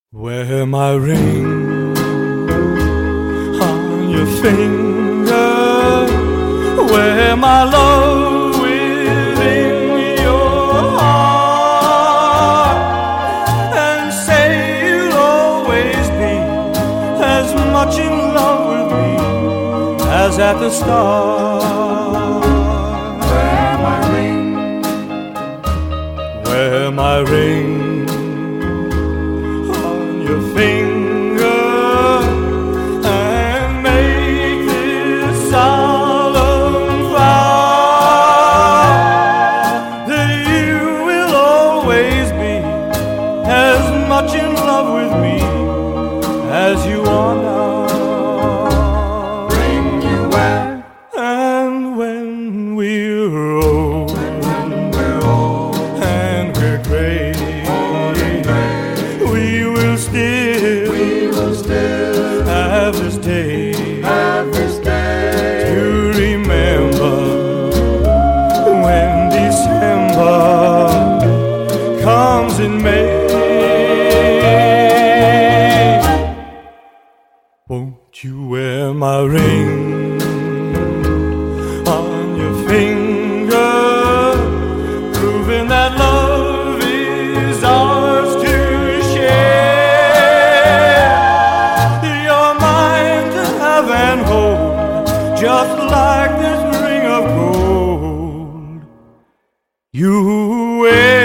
Wear my ring on your finger. Wear my love within your heart, and say you'll always be as much in love with me as at the start. Wear my ring. Wear my ring your finger, and make this solemn vow that you will always be as much in love with me as you are now. Ring you wear. And when we're old, and we're gray, we will still have this day to remember when December comes in May. Won't you wear my ring on your finger, proving that love is ours to and hold, just like this ring of gold you wear.